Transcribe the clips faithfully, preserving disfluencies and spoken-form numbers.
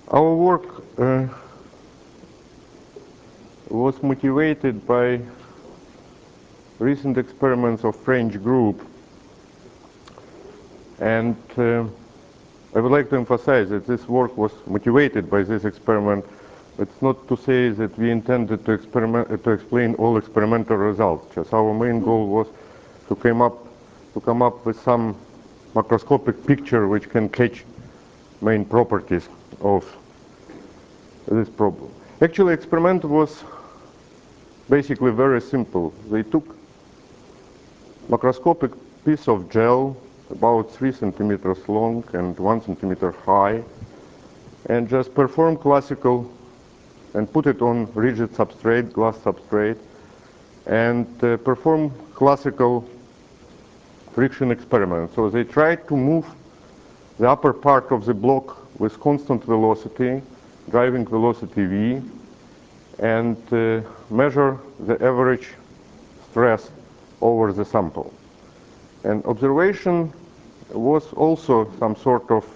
Our work uh, was motivated by recent experiments of French group, and uh, I would like to emphasize that this work was motivated by this experiment. It's not to say that we intended to experiment uh, to explain all experimental results. Just our main goal was to come up to come up with some macroscopic picture which can catch main properties of this problem. Actually, experiment was basically very simple. They took macroscopic piece of gel about three centimeters long and one centimeter high, and just perform classical and put it on rigid substrate, glass substrate, and uh, perform classical friction experiment. So they tried to move the upper part of the block with constant velocity, driving velocity v, and uh, measure the average stress over the sample. And observation was also some sort of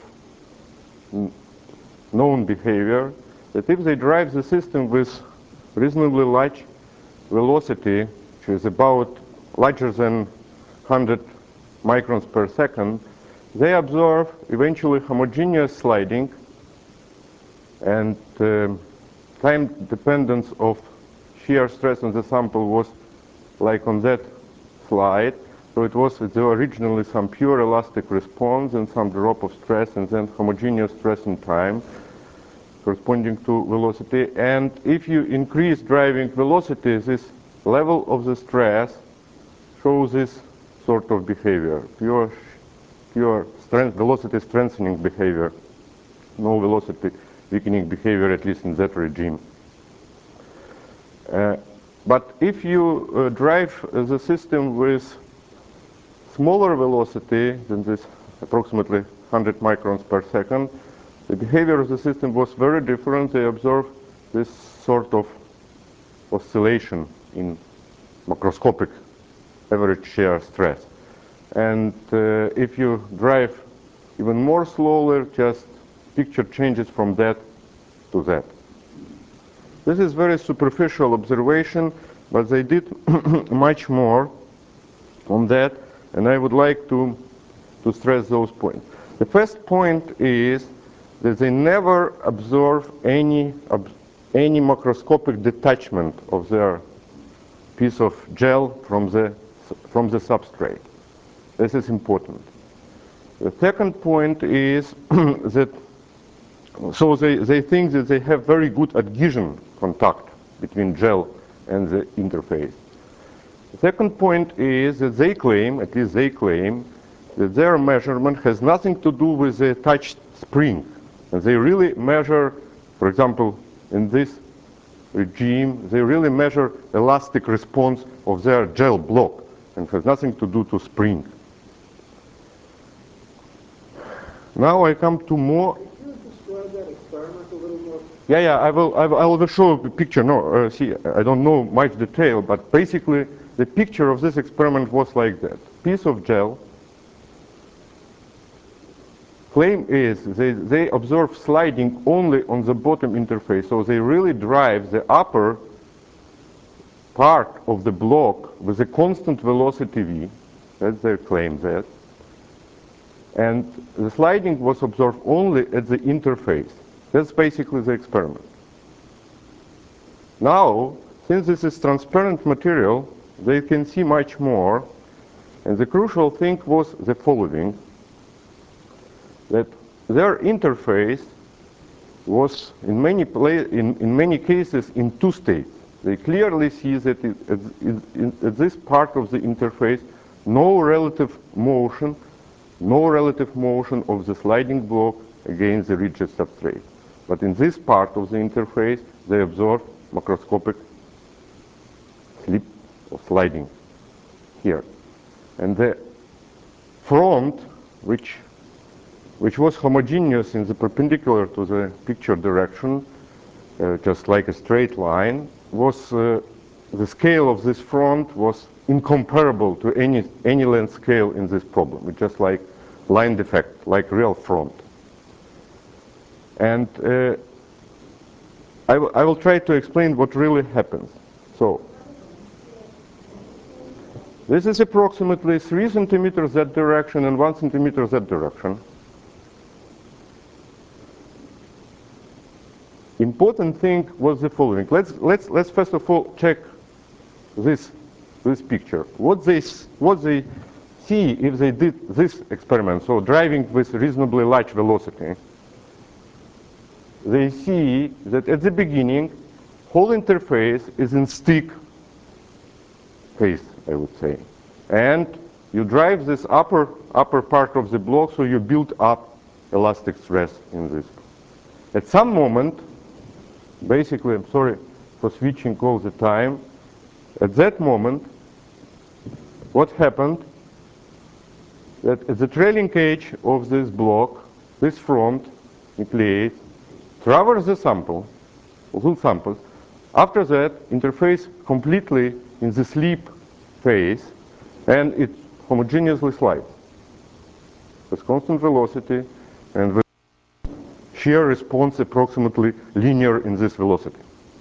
known behavior, that if they drive the system with reasonably large velocity, which is about larger than one hundred microns per second, they observe eventually homogeneous sliding, and uh, time dependence of shear stress on the sample was like on that slide. So it was there originally some pure elastic response and some drop of stress and then homogeneous stress in time corresponding to velocity. And if you increase driving velocity, this level of the stress shows this sort of behavior, pure, pure strength, velocity strengthening behavior, no velocity weakening behavior, at least in that regime. Uh, but if you uh, drive uh, the system with smaller velocity than this approximately one hundred microns per second, the behavior of the system was very different. They observed this sort of oscillation in macroscopic average shear stress. And uh, if you drive even more slowly, just picture changes from that to that. This is very superficial observation, but they did much more on that, and I would like to, to stress those points. The first point is that they never observe any, ob any macroscopic detachment of their piece of gel from the, from the substrate. This is important. The second point is that, so they, they think that they have very good adhesion contact between gel and the interface. The second point is that they claim, at least they claim, that their measurement has nothing to do with the touch spring. And they really measure, for example, in this regime, they really measure elastic response of their gel block and has nothing to do to spring. Now I come to more. Could you describe that experiment a little more? Yeah, yeah, I will, I will, I will show a picture. No, uh, see, I don't know much detail, but basically the picture of this experiment was like that. Piece of gel. Claim is they, they observe sliding only on the bottom interface, so they really drive the upper part of the block with a constant velocity v. That's their claim there. And the sliding was observed only at the interface. That's basically the experiment. Now, since this is transparent material, they can see much more. And the crucial thing was the following, that their interface was in many, play, in, in many cases in two states. They clearly see that it, at, in, at this part of the interface, no relative motion, no relative motion of the sliding block against the rigid substrate. But in this part of the interface, they observe macroscopic slip or sliding here. And the front, which which was homogeneous in the perpendicular to the picture direction, uh, just like a straight line, was uh, the scale of this front was incomparable to any any length scale in this problem. It's just like line defect, like real front. And uh, I, I will try to explain what really happens. So, this is approximately three centimeters that direction and one centimeter that direction. Important thing was the following. Let's, let's, let's first of all check this, this picture. What they, what they see if they did this experiment, so driving with reasonably large velocity, they see that at the beginning, whole interface is in stick phase, I would say. And you drive this upper, upper part of the block, so you build up elastic stress in this. At some moment, basically, I'm sorry for switching all the time, at that moment, what happened, that at the trailing edge of this block, this front nucleate traverse the sample, whole samples. After that, interface completely in the sleep phase, and it homogeneously slides with constant velocity and with shear response approximately linear in this velocity.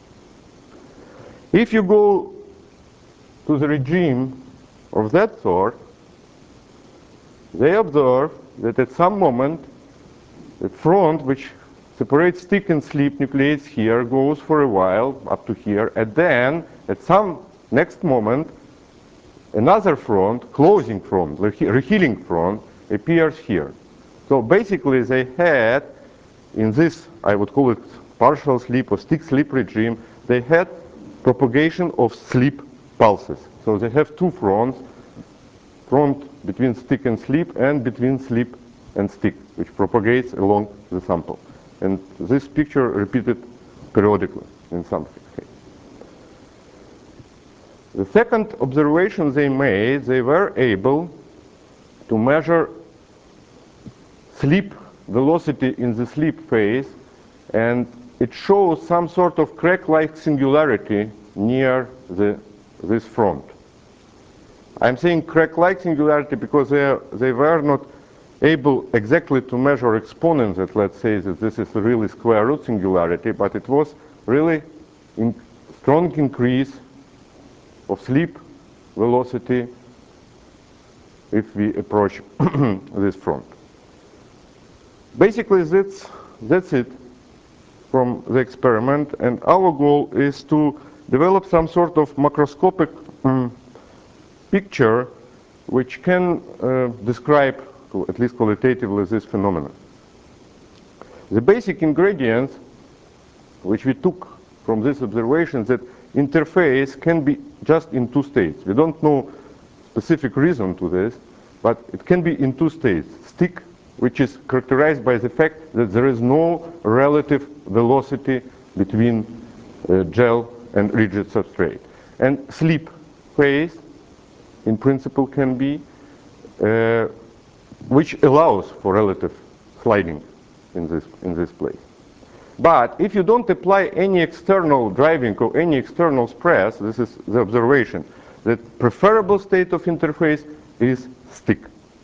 If you go to the regime of that sort, they observe that at some moment the front, which separates stick and sleep nucleates here, goes for a while up to here, and then at some next moment another front, closing front, rehealing front, appears here. So basically they had, in this, I would call it partial sleep or stick sleep regime, they had propagation of sleep pulses. So they have two fronts, front between stick and sleep and between sleep and stick, which propagates along the sample. And this picture repeated periodically in some cases. The second observation they made, they were able to measure sleep velocity in the sleep phase, and it shows some sort of crack-like singularity near the, this front. I'm saying crack-like singularity because they, are, they were not able exactly to measure exponents that, let's say, that this is a really square root singularity, but it was really in strong increase of sleep velocity if we approach this front. Basically, that's, that's it from the experiment, and our goal is to develop some sort of macroscopic um, picture which can uh, describe, at least qualitatively, this phenomenon. The basic ingredients which we took from this observation that interface can be just in two states. We don't know specific reason to this, but it can be in two states. Stick, which is characterized by the fact that there is no relative velocity between uh, gel and rigid substrate. And sleep phase, in principle, can be uh, which allows for relative sliding in this, in this place. But if you don't apply any external driving or any external stress, this is the observation, that preferable state of interface is stick.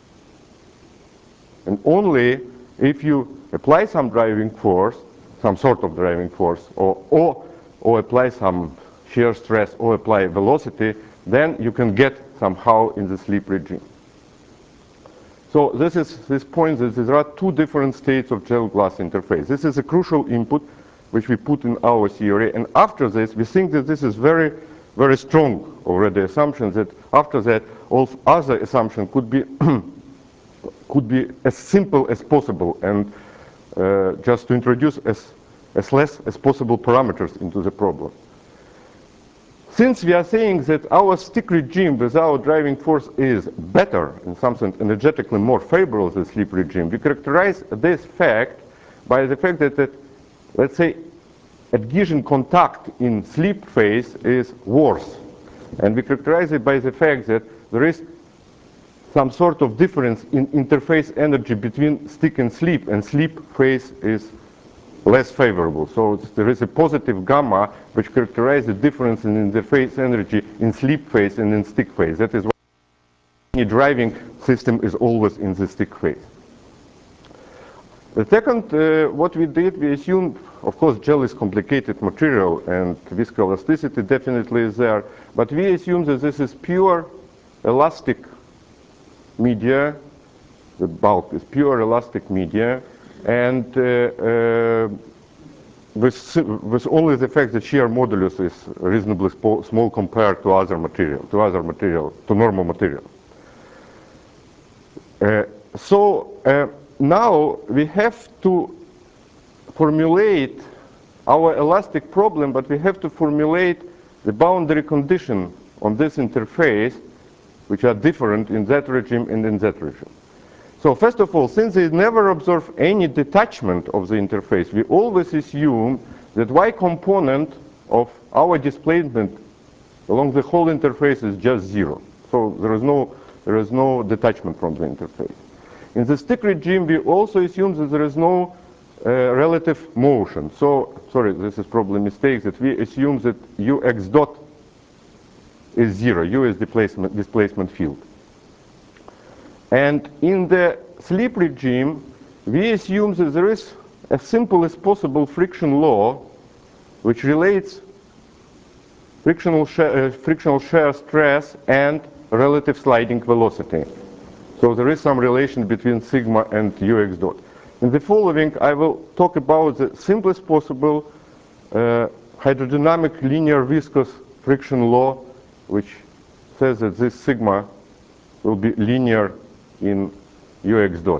And only if you apply some driving force, some sort of driving force, or, or, or apply some shear stress or apply velocity, then you can get somehow in the sleep regime. So this is this point that there are two different states of gel-glass interface. This is a crucial input which we put in our theory, and after this we think that this is very, very strong already assumption that after that all other assumptions could be could be as simple as possible, and uh, just to introduce as, as less as possible parameters into the problem. Since we are saying that our stick regime without driving force is better, in some sense energetically more favorable than the sleep regime, we characterize this fact by the fact that, that let's say, adhesion contact in sleep phase is worse. And we characterize it by the fact that there is some sort of difference in interface energy between stick and sleep, and sleep phase is less favorable. So there is a positive gamma which characterizes the difference in interface energy in sleep phase and in stick phase. That is why any driving system is always in the stick phase. The second, uh, what we did, we assumed, of course, gel is complicated material and viscoelasticity definitely is there, but we assume that this is pure elastic media. The bulk is pure elastic media, and uh, uh, with, with only the fact that shear modulus is reasonably small compared to other material, to other material, to normal material. Uh, so uh, now we have to formulate our elastic problem, but we have to formulate the boundary condition on this interface, which are different in that regime and in that regime. So first of all, since they never observe any detachment of the interface, we always assume that y component of our displacement along the whole interface is just zero. So there is no, there is no detachment from the interface. In the stick regime, we also assume that there is no uh, relative motion. So, sorry, this is probably a mistake, that we assume that ux dot is zero. U is displacement, displacement field. And in the slip regime, we assume that there is as simple as possible friction law, which relates frictional, sh uh, frictional shear stress and relative sliding velocity. So there is some relation between sigma and ux dot. In the following, I will talk about the simplest possible uh, hydrodynamic linear viscous friction law, which says that this sigma will be linear in ux dot.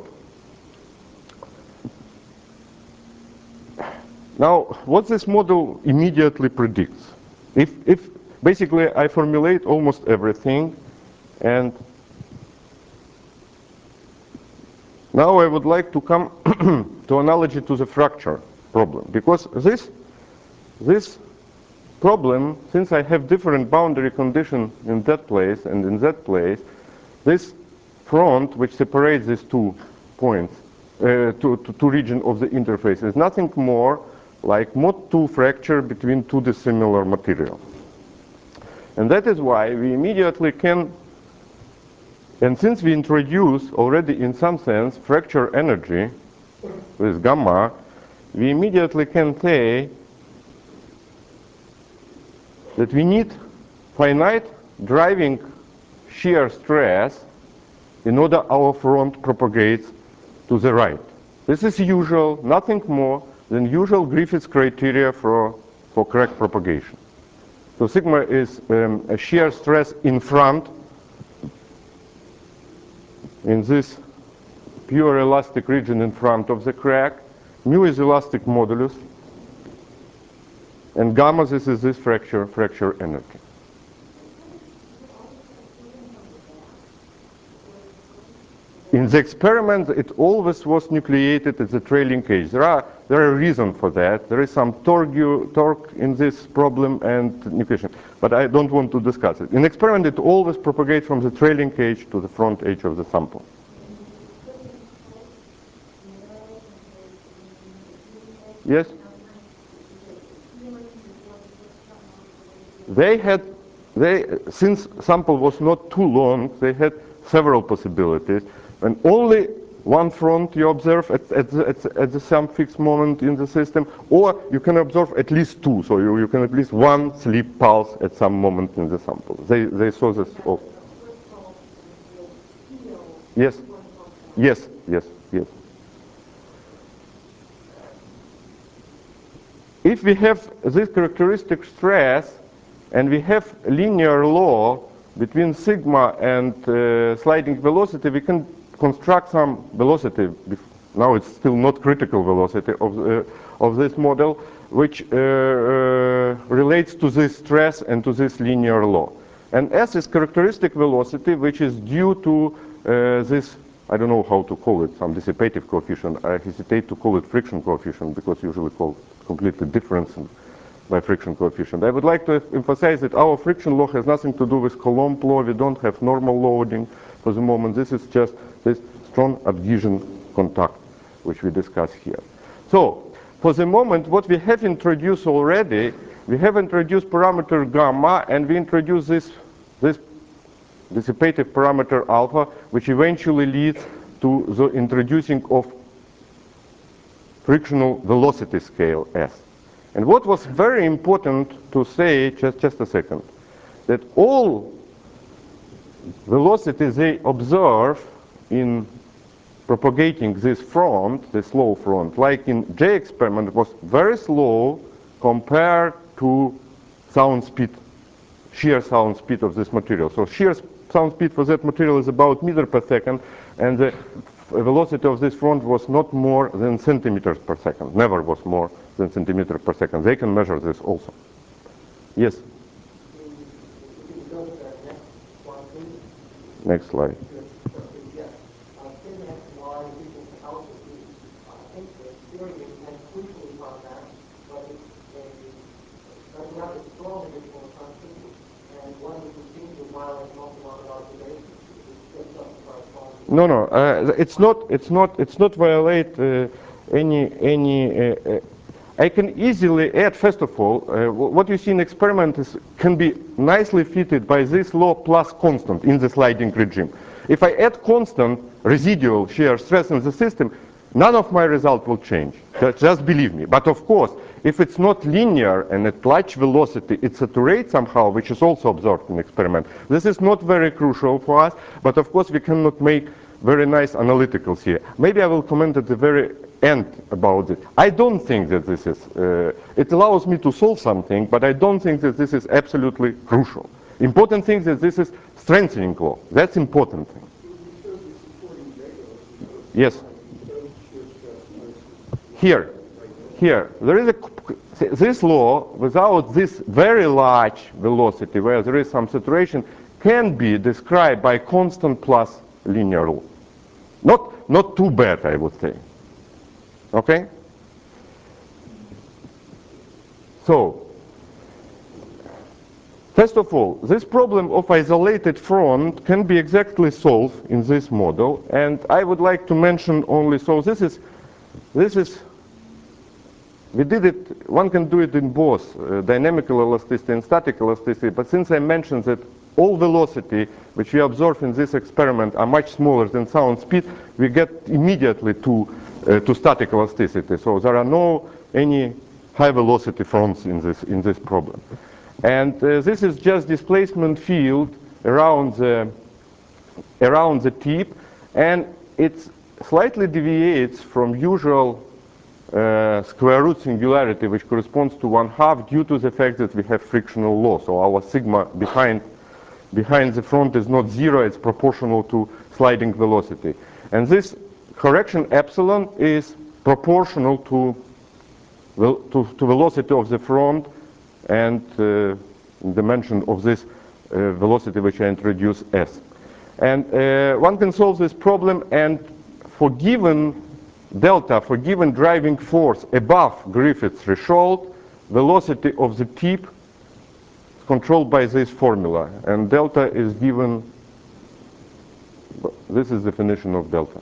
Now, what this model immediately predicts? If, if basically I formulate almost everything, and now I would like to come to analogy to the fracture problem, because this, this problem, since I have different boundary conditions in that place and in that place, this front, which separates these two points, uh, two, two, two regions of the interface, is nothing more like mod two fracture between two dissimilar materials. And that is why we immediately can, and since we introduce already in some sense fracture energy with gamma, we immediately can say that we need finite driving shear stress in order our front propagates to the right. This is usual, nothing more than usual Griffiths criteria for, for crack propagation. So sigma is um, a shear stress in front in this pure elastic region in front of the crack. Mu is elastic modulus, and gamma, this is this fracture, fracture energy. In the experiment, it always was nucleated at the trailing edge. There are there are reasons for that. There is some torque, torque in this problem and nucleation, but I don't want to discuss it. In experiment, it always propagates from the trailing edge to the front edge of the sample. Yes? They had, they, since sample was not too long, they had several possibilities. And only one front you observe at, at, the, at, the, at the some fixed moment in the system, or you can observe at least two, so you, you can at least one slip pulse at some moment in the sample. They, they saw this also. Yes, yes, yes, yes. If we have this characteristic stress, and we have linear law between sigma and uh, sliding velocity, we can construct some velocity. Now it's still not critical velocity of, uh, of this model, which uh, uh, relates to this stress and to this linear law. And S is characteristic velocity, which is due to uh, this, I don't know how to call it, some dissipative coefficient. I hesitate to call it friction coefficient, because usually called completely different by friction coefficient. I would like to emphasize that our friction law has nothing to do with Coulomb law. We don't have normal loading for the moment. This is just this strong adhesion contact, which we discuss here. So, for the moment, what we have introduced already, we have introduced parameter gamma, and we introduce this, this dissipative parameter alpha, which eventually leads to the introducing of frictional velocity scale S. And what was very important to say, just, just a second, that all velocities they observe in propagating this front, this slow front, like in J experiment, was very slow compared to sound speed, shear sound speed of this material. So shear sound speed for that material is about meter per second, and the velocity of this front was not more than centimeters per second, never was more than centimeters per second. They can measure this also. Yes? Next slide. No, no, uh, it's not. It's not. It's not violate uh, any any. Uh, uh, I can easily add. First of all, uh, what you see in experiment is can be nicely fitted by this law plus constant in the sliding regime. If I add constant residual shear stress in the system, none of my result will change. Just believe me. But of course, if it's not linear and at large velocity it saturates somehow, which is also observed in experiment, this is not very crucial for us. But of course, we cannot make very nice analyticals here. Maybe I will comment at the very end about it. I don't think that this is, uh, it allows me to solve something, but I don't think that this is absolutely crucial. Important thing is that this is strengthening law. That's important thing. Yes. Here, here, there is a, this law, without this very large velocity, where there is some saturation, can be described by constant plus linear law. Not, not too bad, I would say. Okay? So, first of all, this problem of isolated front can be exactly solved in this model, and I would like to mention only, so this is, this is, we did it, one can do it in both uh, dynamical elasticity and static elasticity, but since I mentioned that all velocity which we observe in this experiment are much smaller than sound speed, we get immediately to, uh, to static elasticity. So there are no any high velocity fronts in this, in this problem. And uh, this is just displacement field around the, around the tip, and it slightly deviates from usual uh, square root singularity, which corresponds to one half due to the fact that we have frictional law. So our sigma behind, behind the front is not zero, it's proportional to sliding velocity. And this correction epsilon is proportional to, well, to, to velocity of the front and uh, dimension of this uh, velocity which I introduce S. And uh, one can solve this problem, and for given delta, for given driving force above Griffith's threshold, velocity of the tip is controlled by this formula, and delta is given, this is the definition of delta.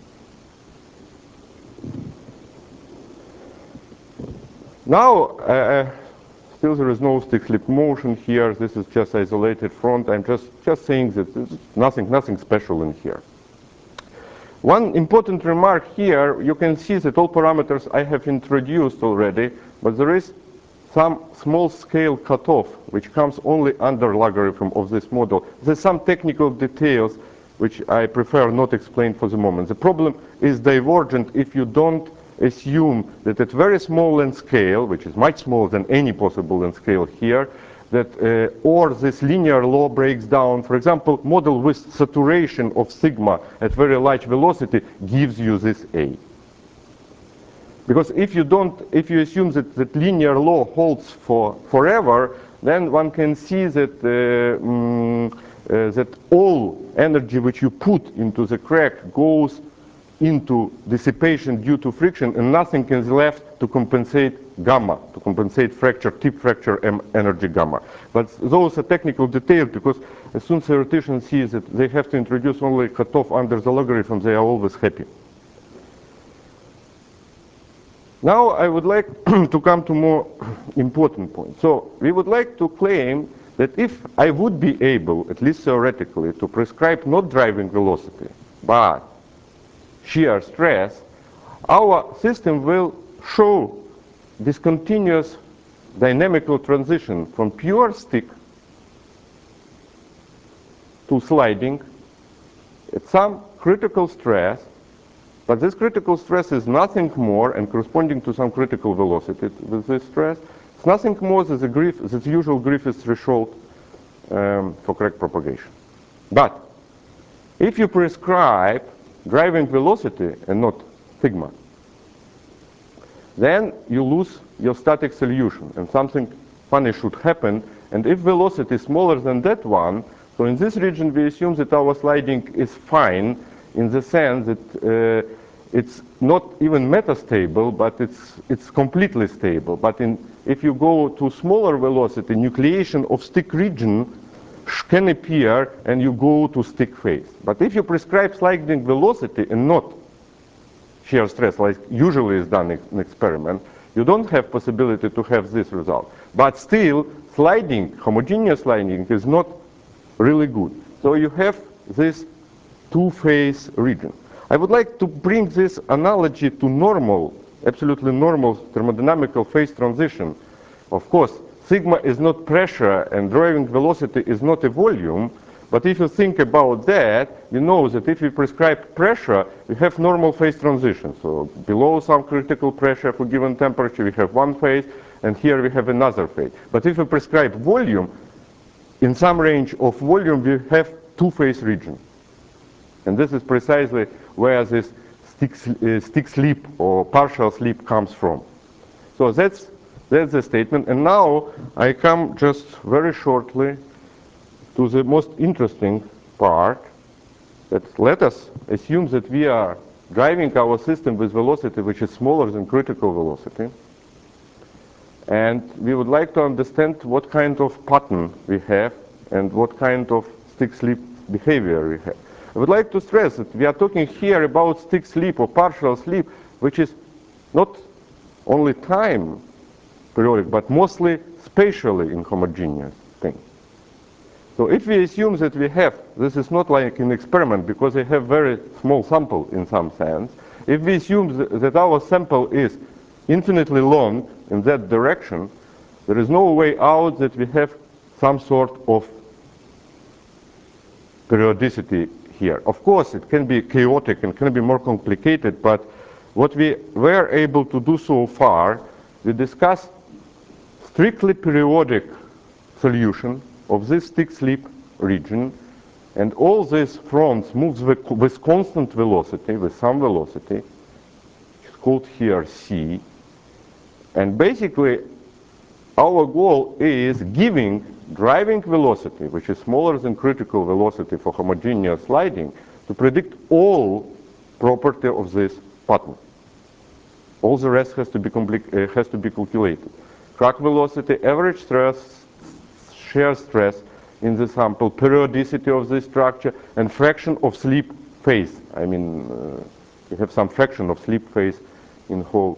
Now, uh, still there is no stick slip motion here. This is just isolated front. I'm just, just saying that there's nothing, nothing special in here. One important remark here, you can see that all parameters I have introduced already, but there is some small scale cutoff which comes only under logarithm of this model. There's some technical details which I prefer not explain for the moment. The problem is divergent if you don't assume that at very small length scale, which is much smaller than any possible length scale here, that uh, or this linear law breaks down. For example, model with saturation of sigma at very large velocity gives you this A. Because if you don't, if you assume that that linear law holds for forever, then one can see that uh, mm, uh, that all energy which you put into the crack goes into dissipation due to friction, and nothing is left to compensate gamma, to compensate fracture, tip fracture energy gamma. But those are technical details, because as soon as theoreticians see that they have to introduce only cutoff under the logarithm, they are always happy. Now I would like to come to more important points. So we would like to claim that if I would be able, at least theoretically, to prescribe not driving velocity, but shear stress, our system will show this continuous dynamical transition from pure stick to sliding at some critical stress, but this critical stress is nothing more, and corresponding to some critical velocity with this stress, it's nothing more than the, Griff, the usual Griffiths threshold um, for crack propagation. But if you prescribe driving velocity and not sigma, then you lose your static solution, and something funny should happen. And if velocity is smaller than that one, so in this region we assume that our sliding is fine in the sense that uh, it's not even metastable, but it's, it's completely stable. But in, if you go to smaller velocity, nucleation of stick region can appear and you go to stick phase. But if you prescribe sliding velocity and not shear stress, like usually is done in experiment, you don't have possibility to have this result. But still, sliding, homogeneous sliding is not really good. So you have this two-phase region. I would like to bring this analogy to normal, absolutely normal thermodynamical phase transition. Of course, sigma is not pressure and driving velocity is not a volume, but if you think about that, you know that if we prescribe pressure, we have normal phase transition. So below some critical pressure for given temperature, we have one phase, and here we have another phase. But if we prescribe volume, in some range of volume, we have two-phase region. And this is precisely where this stick, uh, stick slip or partial slip comes from. So that's, that's the statement. And now I come just very shortly to the most interesting part, that let us assume that we are driving our system with velocity which is smaller than critical velocity. And we would like to understand what kind of pattern we have and what kind of stick slip behavior we have. I would like to stress that we are talking here about stick slip or partial slip, which is not only time periodic, but mostly spatially inhomogeneous thing. So if we assume that we have, this is not like an experiment because I have very small sample in some sense. If we assume th that our sample is infinitely long in that direction, there is no way out that we have some sort of periodicity here. Of course, it can be chaotic and can be more complicated, but what we were able to do so far, we discussed strictly periodic solution of this stick slip region, and all these fronts moves with, with constant velocity, with some velocity, which is called here C. And basically, our goal is giving driving velocity, which is smaller than critical velocity for homogeneous sliding, to predict all property of this pattern. All the rest has to be, uh, has to be calculated. Crack velocity, average stress, shear stress in the sample, periodicity of this structure, and fraction of slip phase. I mean, uh, you have some fraction of slip phase in whole.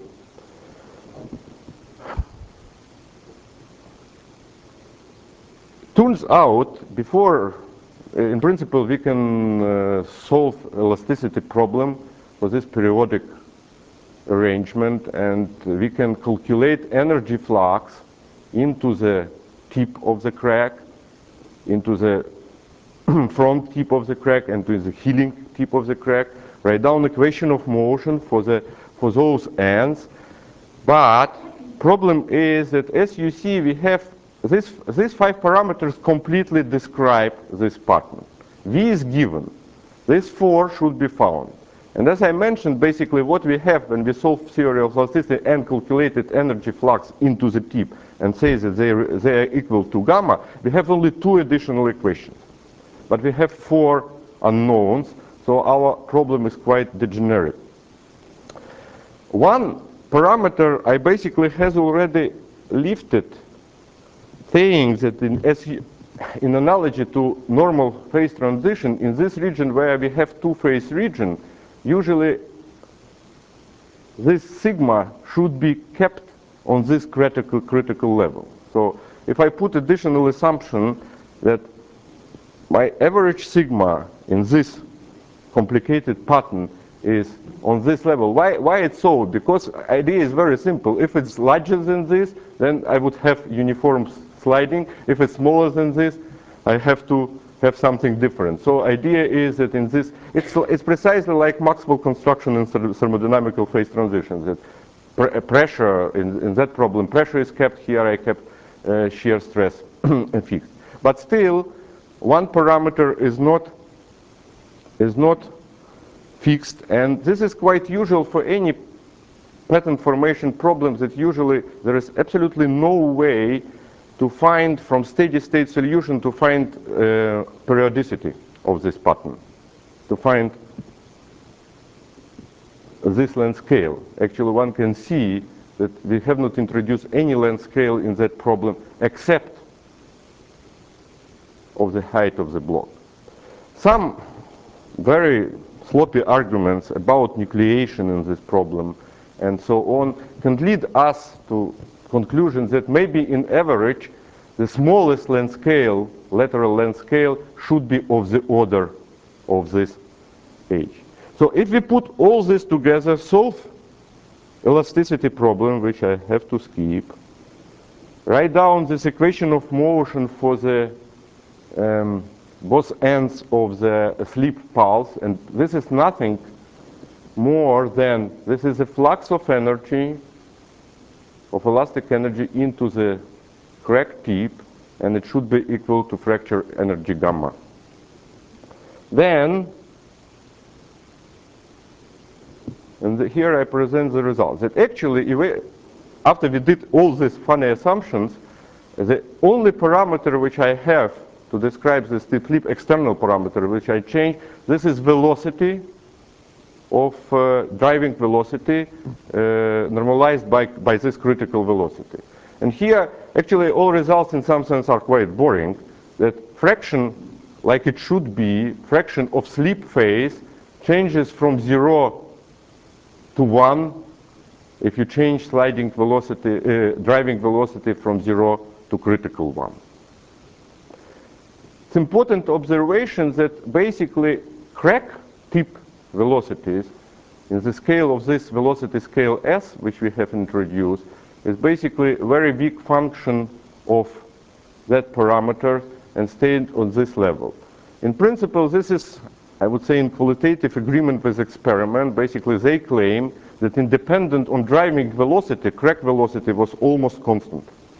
Turns out, before, uh, in principle, we can uh, solve elasticity problem for this periodic arrangement, and we can calculate energy flux into the tip of the crack, into the front tip of the crack, and to the healing tip of the crack, write down equation of motion for, the, for those ends. But problem is that, as you see, we have this, these five parameters completely describe this pattern. V is given. These four should be found. And as I mentioned, basically what we have when we solve theory of elasticity and calculated energy flux into the tip and say that they are, they are equal to gamma, we have only two additional equations. But we have four unknowns, so our problem is quite degenerate. One parameter I basically has already lifted, saying that in, as you, in analogy to normal phase transition, in this region where we have two-phase region, usually this sigma should be kept on this critical, critical level. So if I put additional assumption that my average sigma in this complicated pattern is on this level. Why, why it's so? Because idea is very simple. If it's larger than this, then I would have uniform sliding. If it's smaller than this, I have to have something different. So idea is that in this, it's, it's precisely like Maxwell construction in thermodynamical phase transitions. That pr pressure, in, in that problem, pressure is kept. Here I kept uh, shear stress fixed. But still, one parameter is not, is not fixed, and this is quite usual for any pattern formation problems, that usually there is absolutely no way to find from steady state solution to find uh, periodicity of this pattern, to find this length scale. Actually, one can see that we have not introduced any length scale in that problem except of the height of the block. Some very sloppy arguments about nucleation in this problem and so on can lead us to conclusions that maybe in average the smallest length scale, lateral length scale, should be of the order of this h. So if we put all this together, solve elasticity problem, which I have to skip, write down this equation of motion for the um, both ends of the slip pulse, and this is nothing more than, this is a flux of energy, of elastic energy into the crack tip, and it should be equal to fracture energy gamma. Then, and the, here I present the results. That actually, if we, after we did all these funny assumptions, the only parameter which I have to describe this slip external parameter which I change, this is velocity of uh, driving velocity uh, normalized by, by this critical velocity. And here, actually, all results in some sense are quite boring. That fraction, like it should be, fraction of slip phase changes from zero to one if you change sliding velocity, uh, driving velocity from zero to critical one. It's important observation that basically crack tip velocities in the scale of this velocity scale S, which we have introduced, is basically a very big function of that parameter and stayed on this level. In principle, this is, I would say, in qualitative agreement with experiment. Basically, they claim that independent on driving velocity, crack velocity was almost constant.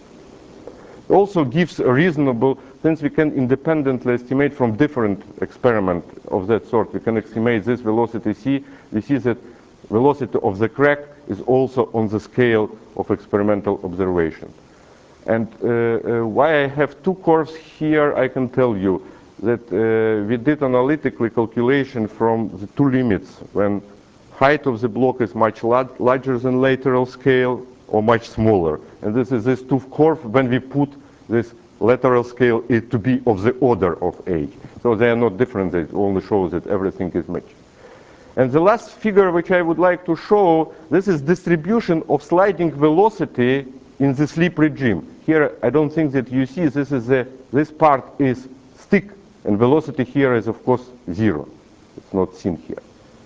It also gives a reasonable, since we can independently estimate from different experiment of that sort, we can estimate this velocity c, we see that velocity of the crack is also on the scale of experimental observation. And uh, uh, why I have two curves here, I can tell you that uh, we did analytically calculation from the two limits, when height of the block is much lar larger than lateral scale or much smaller. And this is this two curve when we put this lateral scale it to be of the order of h. So they are not different, they only show that everything is matched. And the last figure which I would like to show, this is distribution of sliding velocity in the slip regime. Here I don't think that you see this is a, this part is stick, and velocity here is of course zero. It's not seen here.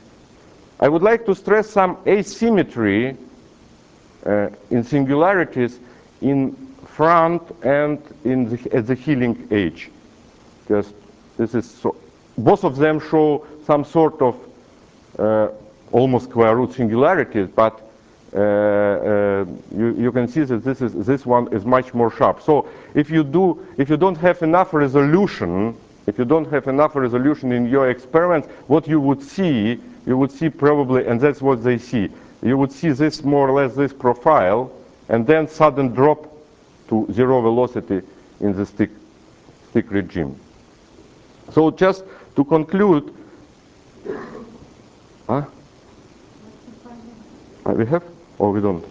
I would like to stress some asymmetry uh, in singularities in front and in the, at the healing edge. Just this is so, both of them show some sort of uh, almost square root singularities, but uh, uh, you, you can see that this is this one is much more sharp. So if you do, if you don't have enough resolution, if you don't have enough resolution in your experiments, what you would see, you would see probably, and that's what they see, you would see this more or less this profile, and then sudden drop to zero velocity in the stick, stick regime. So just to conclude, huh? Uh, we have, or we don't?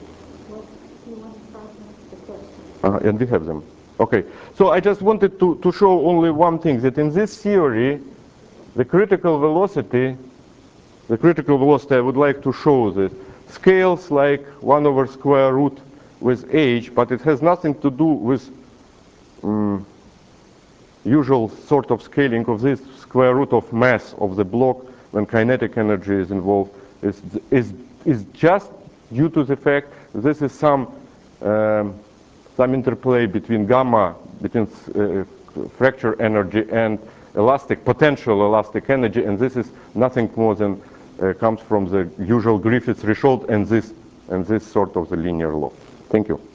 Uh, and we have them. Okay, so I just wanted to, to show only one thing, that in this theory, the critical velocity, the critical velocity, I would like to show this, scales like one over square root with h, but it has nothing to do with um, usual sort of scaling of this square root of mass of the block when kinetic energy is involved, is, is, is just due to the fact this is some, um, some interplay between gamma, between uh, fracture energy and elastic, potential elastic energy, and this is nothing more than uh, comes from the usual Griffith threshold and this, and this sort of the linear law. Thank you.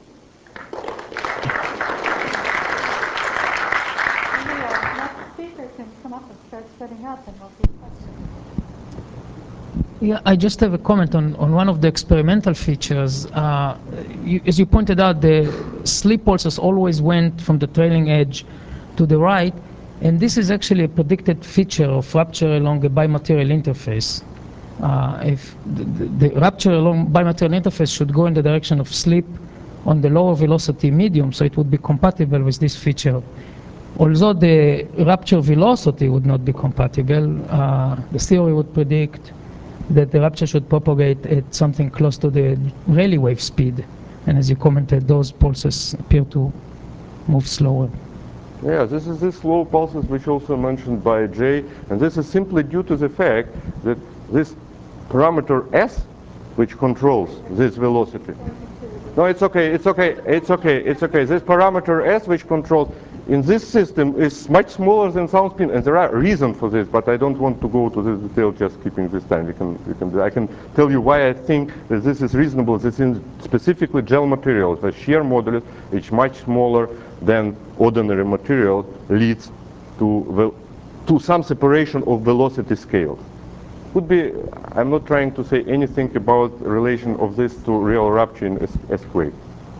Yeah, I just have a comment on, on one of the experimental features. Uh, you, as you pointed out, the sleep pulses always went from the trailing edge to the right, and this is actually a predicted feature of rupture along a bimaterial interface. Uh, if the, the, the rupture along bimaterial interface should go in the direction of sleep on the lower velocity medium, so it would be compatible with this feature. Although the rupture velocity would not be compatible, uh, the theory would predict that the rupture should propagate at something close to the Rayleigh wave speed. And as you commented, those pulses appear to move slower. Yeah, this is this slow pulses which also mentioned by Jay, and this is simply due to the fact that this parameter S, which controls this velocity. No, it's okay, it's okay, it's okay, it's okay. This parameter S, which controls in this system, is much smaller than sound spin, and there are reasons for this, but I don't want to go to this detail, just keeping this time. We can, we can, I can tell you why I think that this is reasonable. This is specifically gel materials. The shear modulus is much smaller than ordinary material, leads to, to some separation of velocity scales. Could be, I'm not trying to say anything about relation of this to real rupture in S-quake.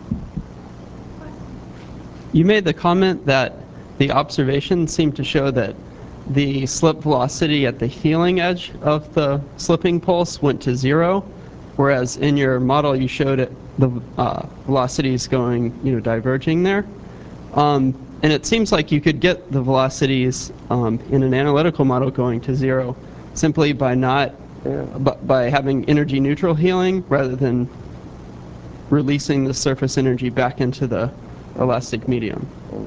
You made the comment that the observations seem to show that the slip velocity at the healing edge of the slipping pulse went to zero, whereas in your model you showed it, the uh, velocities going, you know, diverging there. Um, and it seems like you could get the velocities um, in an analytical model going to zero simply by not, yeah. by having energy neutral healing rather than releasing the surface energy back into the elastic medium.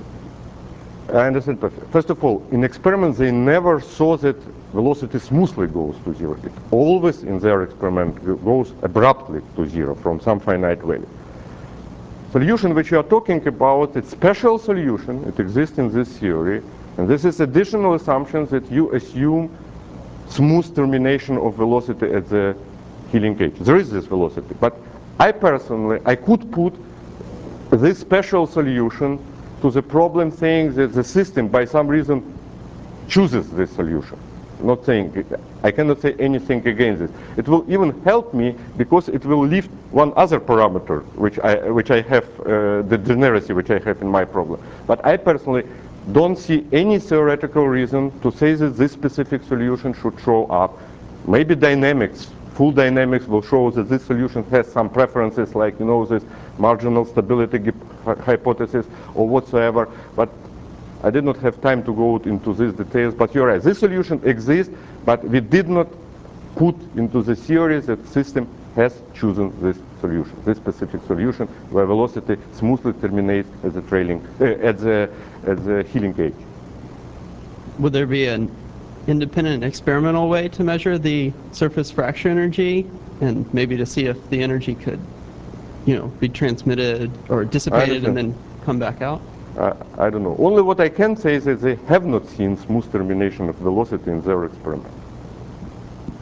I understand perfectly. First of all, in experiments they never saw that velocity smoothly goes to zero. It always in their experiment goes abruptly to zero from some finite value. Solution which you are talking about, it's special solution, it exists in this theory, and this is additional assumption that you assume smooth termination of velocity at the healing edge. There is this velocity, but I personally, I could put this special solution to the problem saying that the system by some reason chooses this solution. Not saying, I cannot say anything against this. It will even help me because it will lift one other parameter which I, which I have, uh, the degeneracy which I have in my problem. But I personally don't see any theoretical reason to say that this specific solution should show up. Maybe dynamics, full dynamics will show that this solution has some preferences like, you know, this marginal stability hypothesis or whatsoever, but I did not have time to go into these details, but you're right. This solution exists, but we did not put into the theory that system has chosen this solution, this specific solution where velocity smoothly terminates at the trailing, uh, at the at the healing edge. Would there be an independent experimental way to measure the surface fracture energy and maybe to see if the energy could, you know, be transmitted or dissipated and then come back out? Uh, I don't know. Only what I can say is that they have not seen smooth termination of velocity in their experiment.